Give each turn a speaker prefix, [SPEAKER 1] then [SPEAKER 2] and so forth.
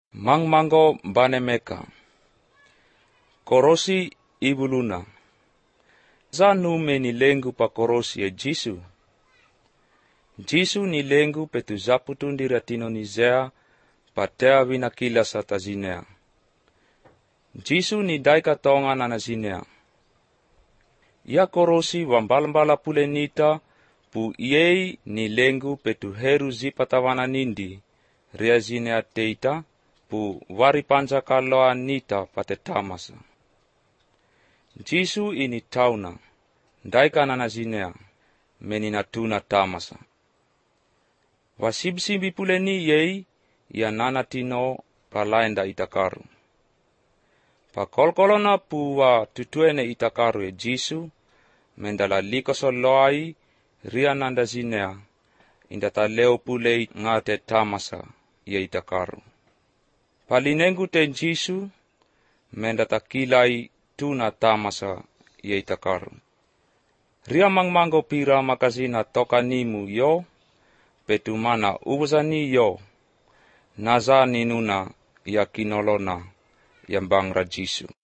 [SPEAKER 1] Mangmango banemeka. Korosi ibuluna. Zanu meni lengu pa korosi e Jisu. Jisu ni lengu petu zaputu ndiratino nizea patea vinakila satazinea. Jisu ni daika tonga nanazinea. Ya korosi wambala pule nita pu iei ni lengu petu heru zipatawana nindi ria zinea teita pu waripanza kaloa nita pate tamasa. Jisu ini tauna, daika nanazinea, meni natuna tamasa. Wasibsibi pule ni yei, ya nanatino palaenda itakaru. Pa kolkolona pu wa tutuene itakaru e Jisu, mendala likoso loai, ria nandazinea, indata leo pule ngate tamasa ya itakaru. Palinengu te Jisu, mendata kilai tuna tamasa ya itakaru. Ria mangmango pira makazina toka nimu yo, petumana ubusani yo, naza ninuna ya kinolona yang bangra Jisu.